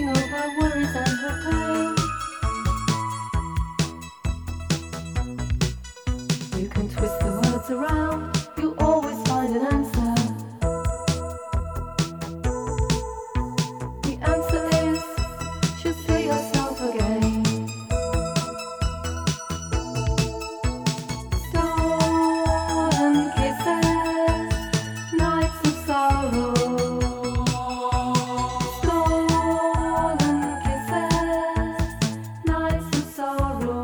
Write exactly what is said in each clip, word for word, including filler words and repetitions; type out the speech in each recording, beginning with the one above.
thinking of her worries and her pain. You can twist the words around, you always find an answer. The answer is, just be yourself again. Stolen kisses, nights of sorrow. Stolen kisses, nights of sorrow.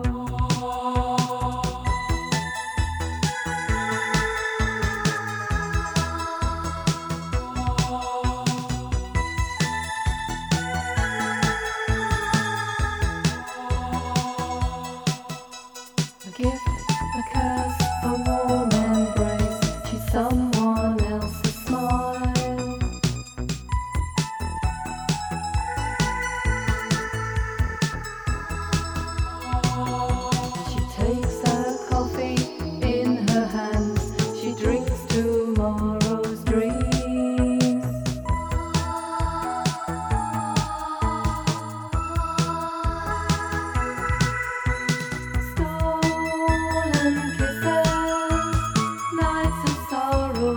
A gift, a curse, a warm embrace. She's someone else's smile. She takes her coffee in her hands. She drinks tomorrow's dreams. Stolen kisses, nights of sorrow.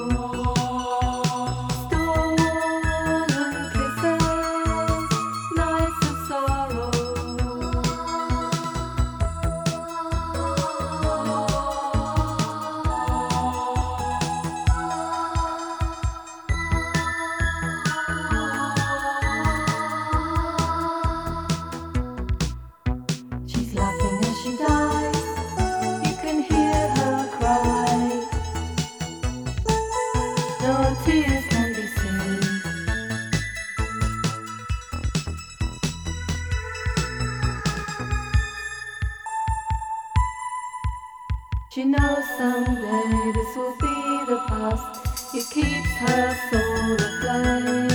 Stolen kisses, nights of sorrow. She's laughing as she dies. You can hear her cry. No tears can be seen. She knows someday this will be the past. It keeps her soul aflame.